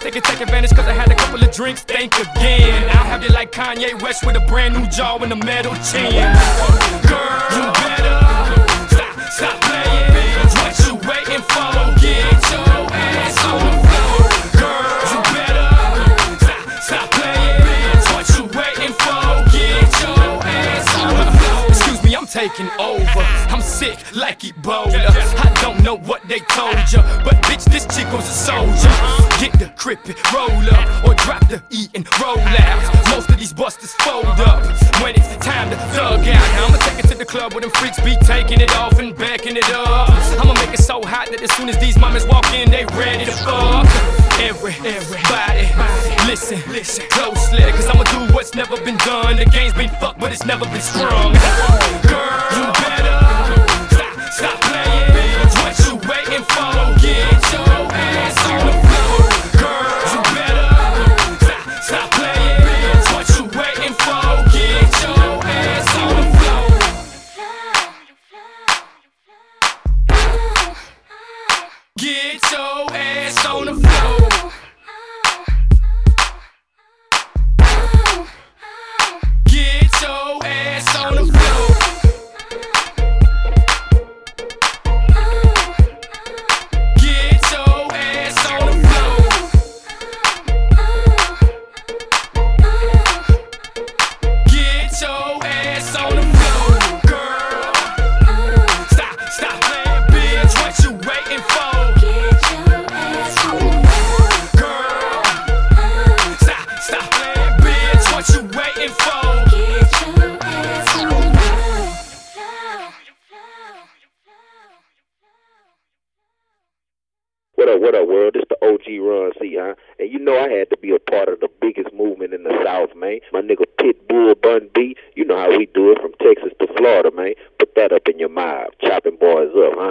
take advantage cause I had a couple of drinks, think again. I'll have you like Kanye West with a brand new jaw and a metal chin. Girl, you better stop playing. What you waiting for? Get your ass on the floor. Girl, you better stop playing. What you waiting for? Get your ass on the floor. Excuse me, I'm taking over. I'm sick like Ebola. I don't know what they told ya, but bitch, this chick was a soldier. Get the crippin', roll up, or drop the E and roll out. Most of these busters fold up when it's the time to thug out. Now I'ma take it to the club where them freaks be taking it off and backing it up. I'ma make it so hot that as soon as these mamas walk in, they ready to fuck. Everybody, listen closely, cause I'ma do what's never been done. The game's been fucked, but it's never been sprung. Girl, you better stop playing. What you waiting for? Get your ass on the floor. Girl, you better stop playing. What you waiting for? Get your ass on the floor. Get your ass on the floor. Get your ass on the floor. Get your ass on the floor. Get your ass on the floor. Girl, stop playing, bitch. What you waiting for? Get your ass on the floor. Girl, stop playing, bitch. What you waiting for? Get your ass on the floor. What up, world? This the OG Run C, huh? And you know I had to be a part of the biggest movement in the South, man. My nigga Pitbull Bun B, you know how we do it from Texas to Florida, man. Put that up in your mind. Chopping boys up, huh?